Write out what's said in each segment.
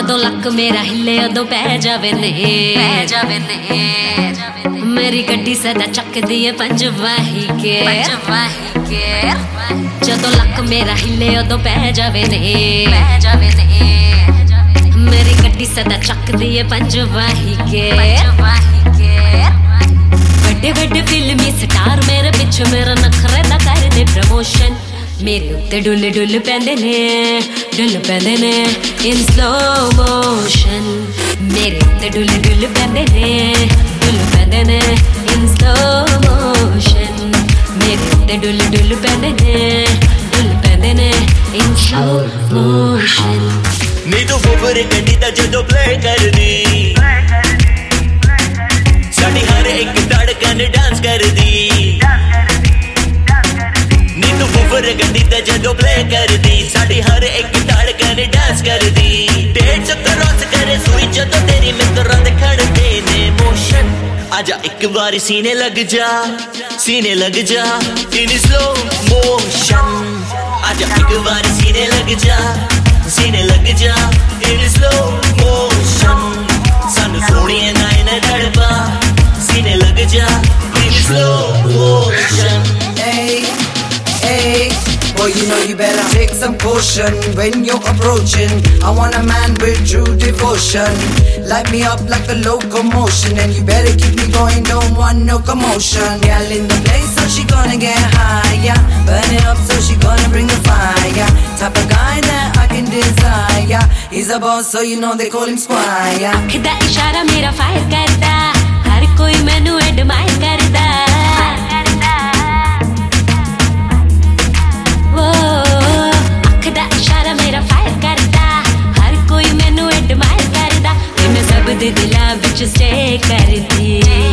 जदों लक मेरा हिले उदों पै जावे ने मेरी गड्डी सदा चकदी है पंजवाही के जदों लक मेरा हिले उदों पै जावे ने मेरी गड्डी सदा चकदी है पंजवाही के बड़े बड़े फिल्मी स्टार मेरे पिछ मेरा नखरे दा करदे प्रमोशन मेरे उत्ते डुल डुल पैंदे ने इन स्लो मोशन मेरे उत्ते डुल डुल पैंदे ने इन स्लो मोशन मेरे उत्ते डुल डुल पैंदे ने इन स्लो मोशन नी तू फुफर गड्डी दा जदों प्ले करदी साडी हर एक धड़कन डांस करदी नी तू फुफर गड्डी दा जदों प्ले करदी साडी हर एक धड़कन डांस करदी 150 क्रॉस करे सुई जदों तेरी मित्तरां दे खड़दे ने मोशन आजा एक बारी सीने लग जा इन स्लो मोशन आजा एक बारी सीने लग जा इन स्लो मोशन सानू सोहणिए नाइन तड़पा सीने लग जा in slow motion Hey, boy, you know you better take some caution when you're approaching. I want a man with true devotion. Light me up like a locomotion, and you better keep me going. Don't want no commotion. Girl in the place, so she gonna get higher. Burn it up, so she gonna bring the fire. Type of guy that I can desire. He's a boss, so you know they call him Squire. दा इशारा मेरा fire करदा हर कोई मैनू admire करदा वो अख दा इशारा मेरा फायर करदा हर कोई मैनू एडमायर करदा ते मैं सब दे दिलां विच स्टे करदी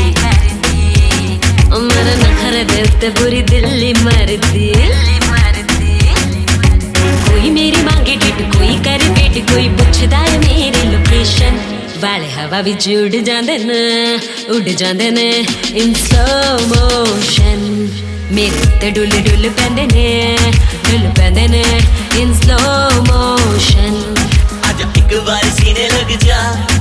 मेरा नखर दिल ते बुरी दिल्ली मरदी कोई मेरी मांगे डिट कोई करे वेट कोई पुछदा है मेरी लोकेशन वाले हवा विच उड़ जांदे ने इन स्लो मोशन मेरे उत्ते डुल डुल पैंदे ने इन स्लो मोशन आजा एक बार सीने लग जा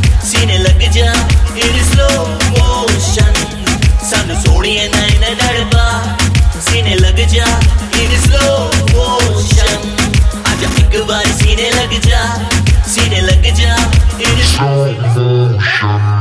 इन स्लो मोशन सानू सोहणिए नाइन तड़पा सीने लग जा इन स्लो मोशन आजा एक बार सीने लग जा इन स्लो मोशन